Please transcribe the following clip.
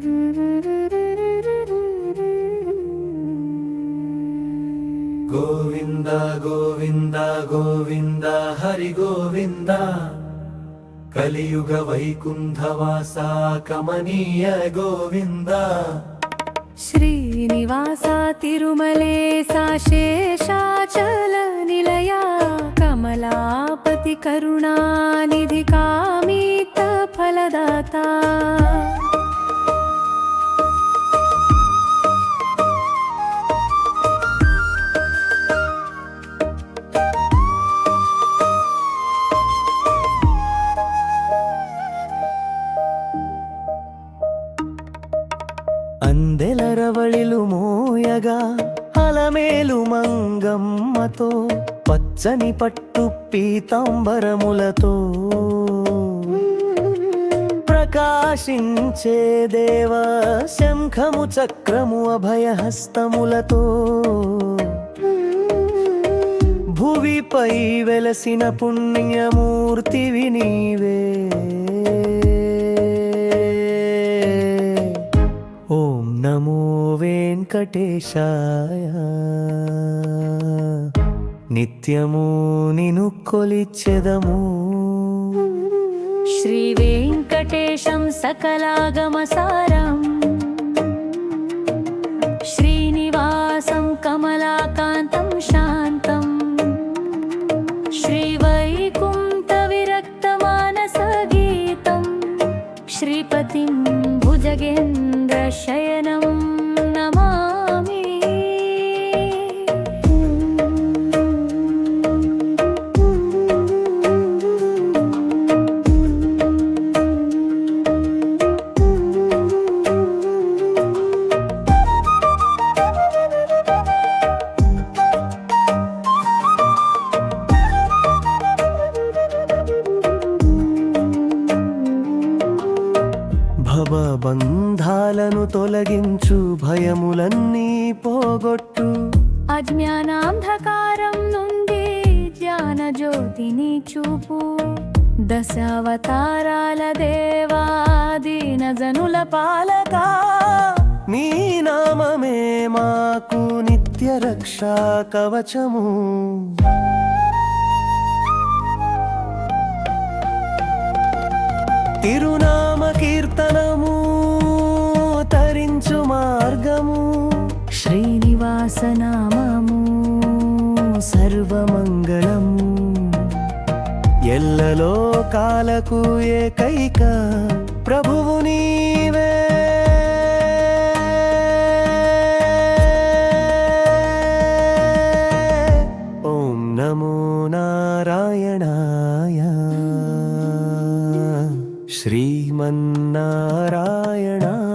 గోవింద గోవింద గోవింద హరి గోవింద కలియుగ వైకుంఠవాస కమనీయ గోవింద శ్రీనివాస తిరుమలేశ శేషాచల నిలయ కమలాపతి కరుణానిధి కామిత ఫలదాత అందెలరవళిలు మోయగా అలమేలు మంగమ్మతో పచ్చని పట్టు పీతాంబరములతో ప్రకాశించే దేవ శంఖము చక్రము అభయహస్తములతో భువిపై వెలసిన పుణ్యమూర్తివి నీవే. ఓం నమో వెంకటేశాయ నిత్యము నిను కొలిచెదము. శ్రీ వెంకటేశం సకలాగమసారం శ్రీనివాసం కమలాకాంతం శాంతం శ్రీవైకుంఠ విరక్తమానస గీతం శ్రీపతిం భుజగేంద్ర శయనం నమామి. భవబంధాలను తొలగించు భయములన్నీ పోగొట్టు అజ్ఞానాంధకారం నుండి జ్ఞాన జ్యోతిని చూపు దశావతారాల దేవా దీన జనుల పాలక నీ నామమే మాకు నిత్య రక్షా కవచము. తిరునామ కీర్తనము తరించు మార్గము శ్రీనివాస నామము సర్వమంగళము ఎల్లలోకాలకు ఏకైక ప్రభువు నీవే. ఓం నమో నారాయణాయ శ్రీమన్నారాయణ.